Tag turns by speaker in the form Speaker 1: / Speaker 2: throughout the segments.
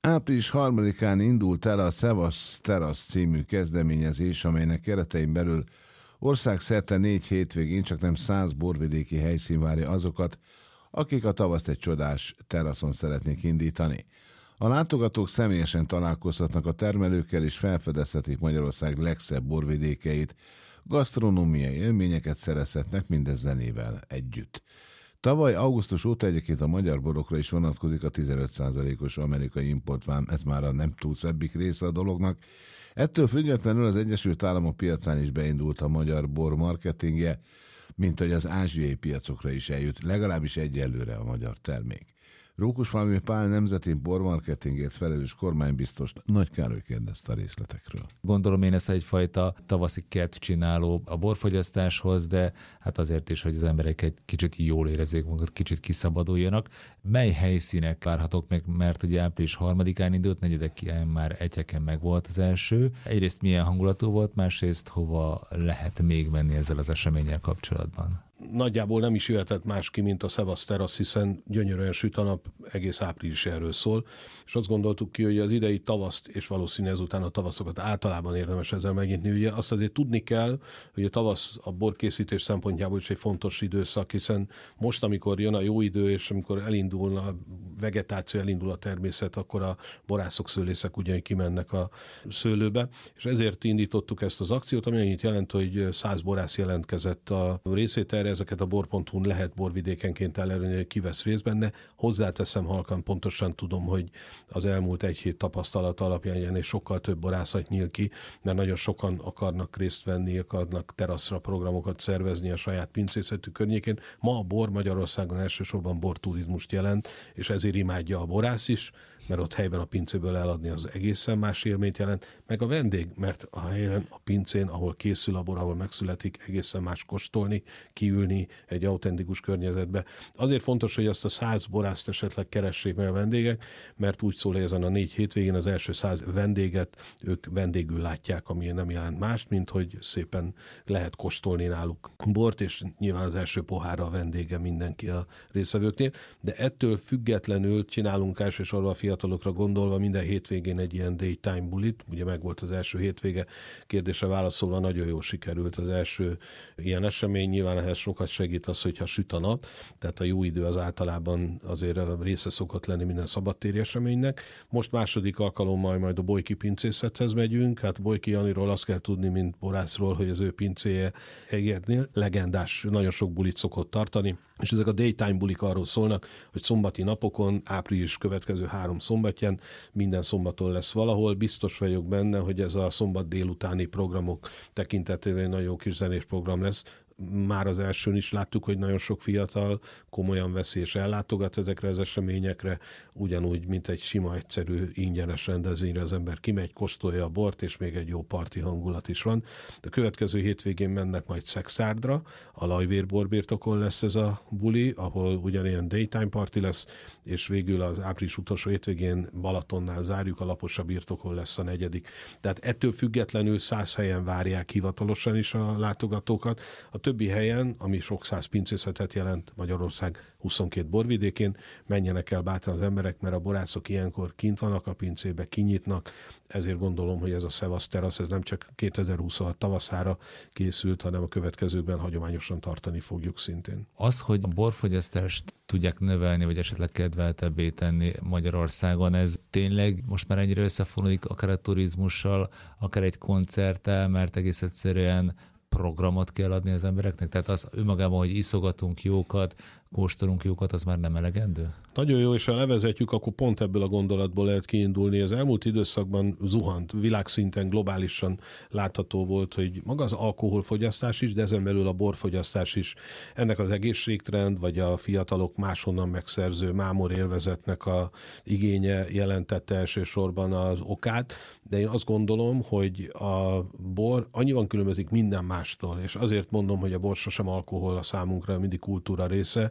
Speaker 1: Április 3-án indult el a Szevasz Terasz című kezdeményezés, amelynek keretein belül országszerte 4 hétvégén csaknem 100 borvidéki helyszín várja azokat, akik a tavaszt egy csodás teraszon szeretnék indítani. A látogatók személyesen találkozhatnak a termelőkkel és felfedezhetik Magyarország legszebb borvidékeit, gasztronómiai élményeket szerezhetnek mindez zenével együtt. Tavaly augusztus óta egyébként a magyar borokra is vonatkozik a 15%-os amerikai importvám, ez már a nem túl szebbik része a dolognak. Ettől függetlenül az Egyesült Államok piacán is beindult a magyar bor marketingje, mint hogy az ázsiai piacokra is eljut, legalábbis egyelőre a magyar termék. Rókusfalvi Pál nemzeti bormarketingért felelős kormánybiztos Nagy Károly kérdezte a részletekről.
Speaker 2: Gondolom én ez egyfajta tavaszi kert csináló a borfogyasztáshoz, de hát azért is, hogy az emberek egy kicsit jól érezzék magukat, kicsit kiszabaduljanak. Mely helyszínek várhatók meg, mert ugye április 3-án indult, 4-én már egyeken meg volt az első. Egyrészt milyen hangulatú volt, másrészt hova lehet még menni ezzel az eseménnyel kapcsolatban?
Speaker 3: Nagyjából nem is jöhetett más ki, mint a Szevasz Terasz, hiszen gyönyörűen süt a nap, egész április erről szól, és azt gondoltuk ki, hogy az idei tavaszt, és valószínűleg ezután a tavaszokat általában érdemes ezzel megnyitni. Ugye azt azért tudni kell, hogy a tavasz a borkészítés szempontjából is egy fontos időszak, hiszen most, amikor jön a jó idő, és amikor elindul a vegetáció, elindul a természet, akkor a borászok, szőlészek ugyan kimennek a szőlőbe, és ezért indítottuk ezt az akciót, ami annyit jelent, hogy 100 borász jelentkezett a részvételre. Ezeket a bor.hu-n lehet borvidékenként ellenőrizni, hogy ki vesz részt benne. Hozzáteszem halkan, pontosan tudom, hogy az elmúlt egy hét tapasztalat alapján és sokkal több borászat nyíl ki, mert nagyon sokan akarnak részt venni, akarnak teraszra programokat szervezni a saját pincészetük környékén. Ma a bor Magyarországon elsősorban borturizmust jelent, és ezért imádja a borász is, mert ott helyben a pincéből eladni az egészen más élményt jelent, meg a vendég, mert a helyen, a pincén, ahol készül a bor, ahol megszületik, egészen más kóstolni, kiülni egy autentikus környezetbe. Azért fontos, hogy azt a 100 borászt esetleg keressék meg a vendégek, mert úgy szól, hogy ezen a 4 hétvégén az első 100 vendéget ők vendégül látják, ami nem jelent mást, mint hogy szépen lehet kóstolni náluk bort, és nyilván az első pohárra a vendége mindenki a résztvevőknél, de ettől függetlenül csinálunk elsősorban a fiatalokra gondolva minden hétvégén egy ilyen daytime bulit, ugye meg volt az első hétvége, kérdésre válaszolva nagyon jól sikerült az első ilyen esemény, nyilván ehhez sokat segít az, hogyha süt a nap, tehát a jó idő az általában azért része szokott lenni minden szabadtéri eseménynek. Most második alkalommal majd a Bolyki pincészethez megyünk, hát Bolyki Janiról azt kell tudni, mint borászról, hogy az ő pincéje Egernél legendás, nagyon sok bulit szokott tartani, és ezek a daytime bulik arról szólnak, hogy szombati napokon, április következő 3 szombatján, minden szombaton lesz valahol. Biztos vagyok benne, hogy ez a szombat délutáni programok tekintetében egy nagyon jó kis zenés program lesz. Már az elsőn is láttuk, hogy nagyon sok fiatal komolyan veszi és ellátogat ezekre az eseményekre, ugyanúgy, mint egy sima, egyszerű, ingyenes rendezvényre az ember kimegy, kóstolja a bort, és még egy jó parti hangulat is van. A következő hétvégén mennek majd Szexárdra, a Lajvér borbirtokon lesz ez a buli, ahol ugyanilyen daytime party lesz, és végül az április utolsó hétvégén Balatonnál zárjuk, a Laposa birtokon lesz a 4. Tehát ettől függetlenül 100 helyen várják hivatalosan is a látogatókat. A többi helyen, ami sok 100 pincészetet jelent Magyarország 22 borvidékén, menjenek el bátran az emberek, mert a borászok ilyenkor kint vannak a pincébe, kinyitnak, ezért gondolom, hogy ez a Szevasz Terasz, ez nem csak 2026 tavaszára készült, hanem a következőkben hagyományosan tartani fogjuk szintén.
Speaker 2: Az, hogy a borfogyasztást tudják növelni, vagy esetleg kedveltebbé tenni Magyarországon, ez tényleg most már ennyire összefonódik akár a turizmussal, akár egy koncerttel, mert egész egyszerűen programot kell adni az embereknek? Tehát az önmagában, hogy iszogatunk jókat, kóstolunk jókat, az már nem elegendő?
Speaker 3: Nagyon jó, és ha levezetjük, akkor pont ebből a gondolatból lehet kiindulni. Az elmúlt időszakban zuhant, világszinten, globálisan látható volt, hogy maga az alkoholfogyasztás is, de ezen belül a borfogyasztás is. Ennek az egészségtrend, vagy a fiatalok máshonnan megszerző mámor élvezetnek a igénye jelentette elsősorban az okát, de én azt gondolom, hogy a bor annyiban különbözik minden mástól, és azért mondom, hogy a bor sosem alkohol a számunkra, mindig kultúra része,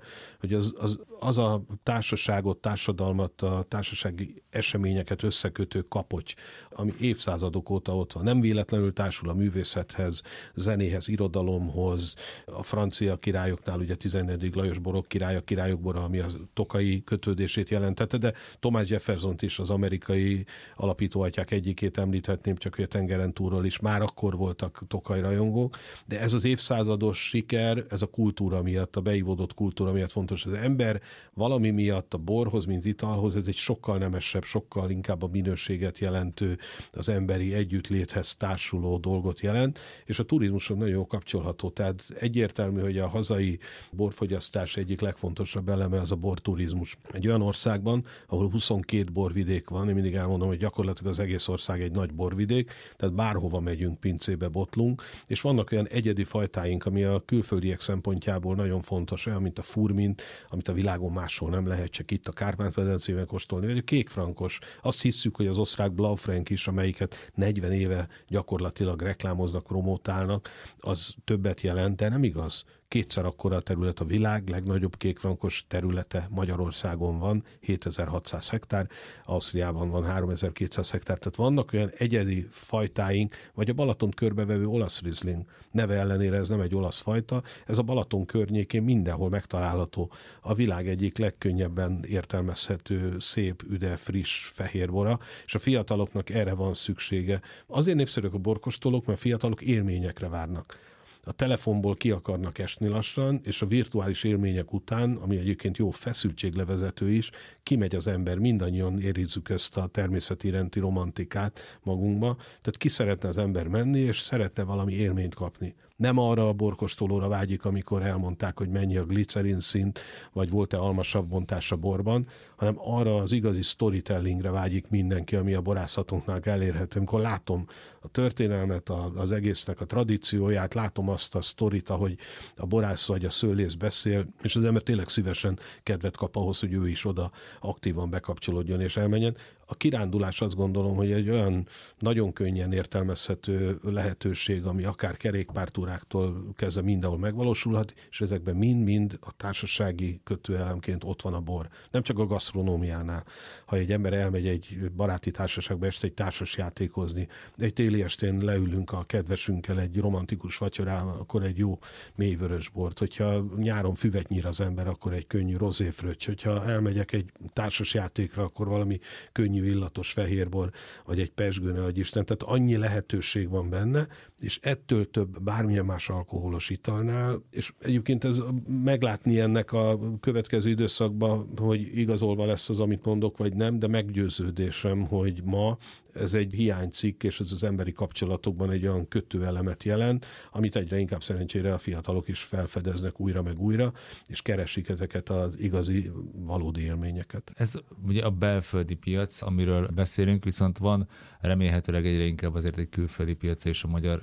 Speaker 3: hogy az a társaságot, társadalmat, a társasági eseményeket összekötő kapocs, ami évszázadok óta ott van. Nem véletlenül társul a művészethez, zenéhez, irodalomhoz, a francia királyoknál, ugye 14. Lajos Borok király, a királyok bora, ami a tokai kötődését jelentette, de Thomas Jeffersont is, az amerikai alapítóatyák egyikét említhetném, csak hogy a tengeren túlról is már akkor voltak tokai rajongók, de ez az évszázados siker, ez a kultúra miatt, a beivódott kultúra miatt fontos. Az ember valami miatt a borhoz, mint italhoz, ez egy sokkal nemesebb, sokkal inkább a minőséget jelentő, az emberi együttléthez társuló dolgot jelent, és a turizmuson nagyon jól kapcsolható. Tehát egyértelmű, hogy a hazai borfogyasztás egyik legfontosabb eleme az a borturizmus. Egy olyan országban, ahol 22 borvidék van, én mindig elmondom, hogy gyakorlatilag az egész ország egy nagy borvidék, tehát bárhova megyünk, pincébe botlunk, és vannak olyan egyedi fajtáink, ami a külföldiek szempontjából nagyon fontos, olyan, mint a furmint, amit a világon máshol nem lehet, csak itt a Kárpát-medencében kóstolni, vagy a kékfrankos. Azt hisszük, hogy az osztrák Blaufränk is, amelyiket 40 éve gyakorlatilag reklámoznak, promotálnak, az többet jelent, de nem igaz. Kétszer akkora a terület, a világ legnagyobb kékfrankos területe Magyarországon van, 7600 hektár, Ausztriában van 3200 hektár, tehát vannak olyan egyedi fajtáink, vagy a Balatont körbevevő olasz rizling. Neve ellenére ez nem egy olasz fajta, ez a Balaton környékén mindenhol megtalálható. A világ egyik legkönnyebben értelmezhető, szép, üde, friss fehérbora, és a fiataloknak erre van szüksége. Azért népszerűek a borkóstolók, mert a fiatalok élményekre várnak. A telefonból ki akarnak esni lassan, és a virtuális élmények után, ami egyébként jó feszültséglevezető is, kimegy az ember, mindannyian érizzük ezt a természet iránti romantikát magunkba, tehát ki szeretne az ember menni, és szeretne valami élményt kapni. Nem arra a borkóstolóra vágyik, amikor elmondták, hogy mennyi a glicerin szint, vagy volt-e almasavbontás a borban, hanem arra az igazi storytellingre vágyik mindenki, ami a borászatunknál elérhető. Amikor látom a történelmet, az egésznek a tradícióját, látom azt a sztorit, ahogy a borász vagy a szőlész beszél, és az ember tényleg szívesen kedvet kap ahhoz, hogy ő is oda aktívan bekapcsolódjon és elmenjen. A kirándulás azt gondolom, hogy egy olyan nagyon könnyen értelmezhető lehetőség, ami akár kerékpártúráktól kezdve mindenhol megvalósulhat, és ezekben mind-mind a társasági kötőelemként ott van a bor. Nem csak a gasztronómiánál. Ha egy ember elmegy egy baráti társaságba este egy társasjátékozni, egy téli estén leülünk a kedvesünkkel egy romantikus vacsorával, akkor egy jó mély vörös bort. Hogyha nyáron füvet nyír az ember, akkor egy könnyű rozéfröccs. Hogyha elmegyek egy társasjátékra, akkor valami könnyű illatos fehérbor, vagy egy pezsgő, ne adj Isten. Tehát annyi lehetőség van benne, és ettől több bármilyen más alkoholos italnál, és egyébként ez meglátni ennek a következő időszakban, hogy igazolva lesz az, amit mondok, vagy nem, de meggyőződésem, hogy ma ez egy hiánycikk, és ez az emberi kapcsolatokban egy olyan kötőelemet jelent, amit egyre inkább szerencsére a fiatalok is felfedeznek újra meg újra, és keresik ezeket az igazi, valódi élményeket.
Speaker 2: Ez ugye a belföldi piac, amiről beszélünk, viszont van remélhetőleg egyre inkább azért egy külföldi piac és a magyar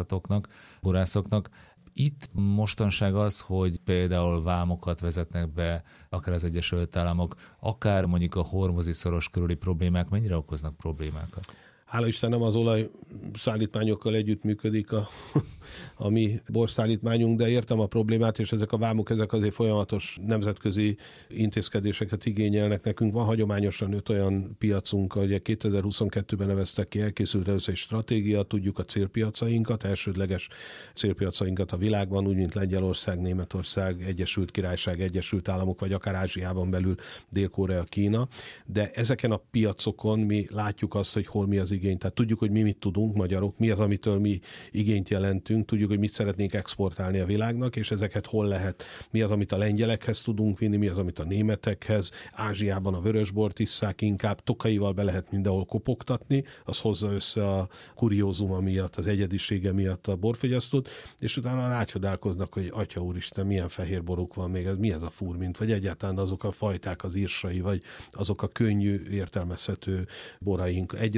Speaker 2: borászoknak. Itt mostanság az, hogy például vámokat vezetnek be, akár az Egyesült Államok, akár mondjuk a hormozi szoros körüli problémák, mennyire okoznak problémákat?
Speaker 3: Hála Istennem az olajszállítmányokkal együttműködik a mi borszállítmányunk, de értem a problémát, és ezek a vámok, ezek azért folyamatos nemzetközi intézkedéseket igényelnek. Nekünk van hagyományosan 5 olyan piacunk, ugye 2022-ben neveztek ki, elkészült először egy stratégia, tudjuk a célpiacainkat, elsődleges célpiacainkat a világban, úgy, mint Lengyelország, Németország, Egyesült Királyság, Egyesült Államok, vagy akár Ázsiában belül Dél-Korea, Kína, de ezeken a piacokon mi látjuk azt, hogy hol mi az igény. Tehát tudjuk, hogy mi mit tudunk, magyarok, mi az, amitől mi igényt jelentünk, tudjuk, hogy mit szeretnénk exportálni a világnak, és ezeket hol lehet, mi az, amit a lengyelekhez tudunk vinni, mi az, amit a németekhez, Ázsiában a vörösbort isszák inkább, tokaival be lehet mindenhol kopogtatni, az hozza össze a kuriózuma miatt, az egyedisége miatt a borfogyasztót, és utána rácsodálkoznak, hogy atya úristen, milyen fehérboruk van még, mi ez a furmint, vagy egyáltalán azok a fajták, az írsai, vagy azok a könnyű értelmezhető boraink. Egyre inkább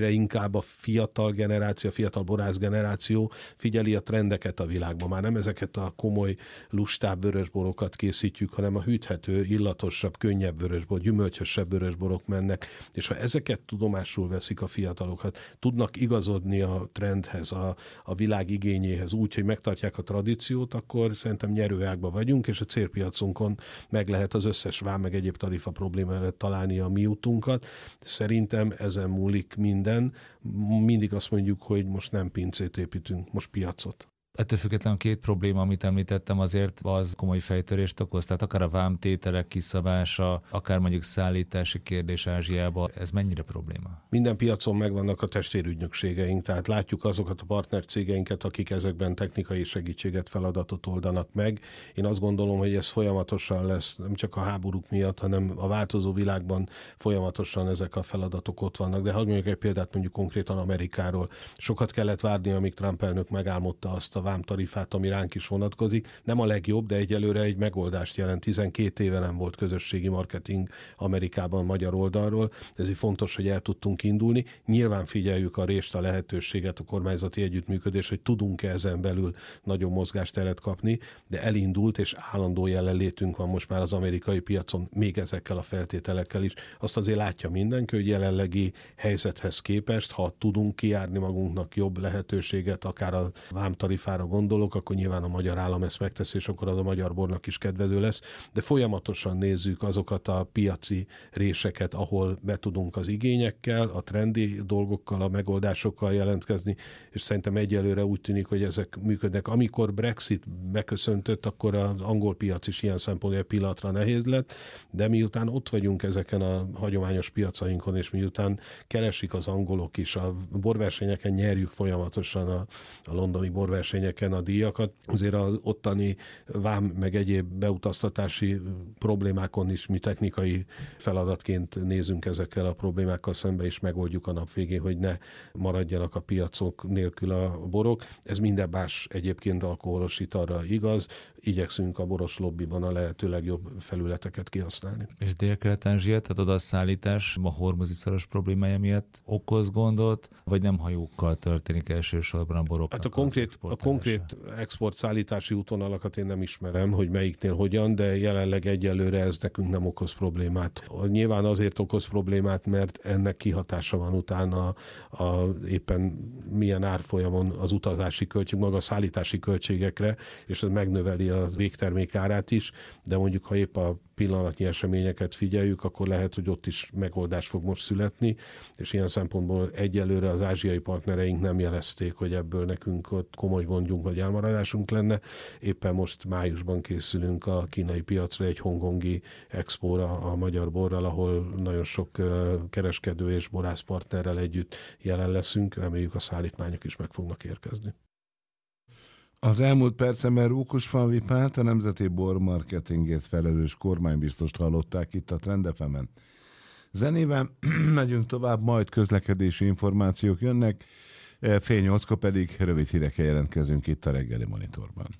Speaker 3: inkább a fiatal generáció, a fiatal borász generáció figyeli a trendeket a világban. Már nem ezeket a komoly, lustább vörösborokat készítjük, hanem a hűthető, illatosabb, könnyebb vörösbor, gyümölcsösebb vörösborok mennek, és ha ezeket tudomásul veszik a fiatalokat, tudnak igazodni a trendhez, a világ igényéhez úgy, hogy megtartják a tradíciót, akkor szerintem nyerőágban vagyunk, és a célpiacunkon meg lehet az összes vám meg egyéb tarifa probléma előtt találni a mi útunkat. Szerintem ezen múlik minden. Mindig azt mondjuk, hogy most nem pincét építünk, most piacot.
Speaker 2: Ettől függetlenül két probléma, amit említettem, azért az komoly fejtörést okoz, tehát akár a vámtételek kiszabása, akár mondjuk szállítási kérdés Ázsiába, ez mennyire probléma?
Speaker 3: Minden piacon megvannak a testvérügynökségeink, tehát látjuk azokat a partnercégeinket, akik ezekben technikai segítséget, feladatot oldanak meg. Én azt gondolom, hogy ez folyamatosan lesz, nem csak a háborúk miatt, hanem a változó világban folyamatosan ezek a feladatok ott vannak. De hadd mondjuk egy példát mondjuk konkrétan Amerikáról. Sokat kellett várni, amíg Trump elnök megálmodta azt a vámtarifát, ami ránk is vonatkozik. Nem a legjobb, de egyelőre egy megoldást jelent. 12 éve nem volt közösségi marketing Amerikában magyar oldalról. Ezért fontos, hogy el tudtunk indulni. Nyilván figyeljük a rést, a lehetőséget, a kormányzati együttműködés, hogy tudunk-e ezen belül nagyobb mozgásteret kapni, de elindult, és állandó jelenlétünk van most már az amerikai piacon, még ezekkel a feltételekkel is. Azt azért látja mindenki, hogy jelenlegi helyzethez képest, ha tudunk kijárni magunknak jobb lehetőséget, akár a vámtarifára gondolok, akkor nyilván a magyar állam ezt megteszi, és akkor az a magyar bornak is kedvező lesz, de folyamatosan nézzük azokat a piaci réseket, ahol be tudunk az igényekkel, a trendi dolgokkal, a megoldásokkal jelentkezni, és szerintem egyelőre úgy tűnik, hogy ezek működnek. Amikor Brexit beköszöntött, akkor az angol piac is ilyen szempontból egy pillanatra nehéz lett, de miután ott vagyunk ezeken a hagyományos piacainkon, és miután keresik az angolok is, a borversenyeken nyerjük folyamatosan a londoni borversenyeken a díjakat, azért az ottani vám meg egyéb beutaztatási problémákon is mi technikai feladatként nézünk ezekkel a problémákkal szembe, és megoldjuk a nap végén, hogy ne maradjanak a piacok nélkül a borok. Ez minden más egyébként alkoholos italra igaz. Igyekszünk a boros lobbiban a lehető legjobb felületeket kihasználni.
Speaker 2: És Dél-Kelet-Ázsia, tehát oda a szállítás a hormozi-szoros problémája miatt okoz gondot, vagy nem hajókkal történik elsősorban a boroknak?
Speaker 3: Hát a konkrét export-szállítási útvonalakat én nem ismerem, hogy melyiknél hogyan, de jelenleg egyelőre ez nekünk nem okoz problémát. Nyilván azért okoz problémát, mert ennek kihatása van utána éppen milyen árfolyamon az utazási költség, maga a szállítási költségekre, és ez megnöveli a végtermék árát is, de mondjuk ha épp a pillanatnyi eseményeket figyeljük, akkor lehet, hogy ott is megoldás fog most születni, és ilyen szempontból egyelőre az ázsiai partnereink nem jelezték, hogy ebből nekünk ott komoly gondjunk vagy elmaradásunk lenne. Éppen most májusban készülünk a kínai piacra egy hongkongi expóra a magyar borral, ahol nagyon sok kereskedő és borász partnerrel együtt jelen leszünk. Reméljük a szállítmányok is meg fognak érkezni.
Speaker 1: Az elmúlt percemben Rókusfalvi Pált, a Nemzeti Bormarketingért felelős kormánybiztost hallották itt a Trend FM-en. Zenével megyünk tovább, majd közlekedési információk jönnek, fél 8-kor pedig rövid hírekkel jelentkezünk itt a reggeli monitorban.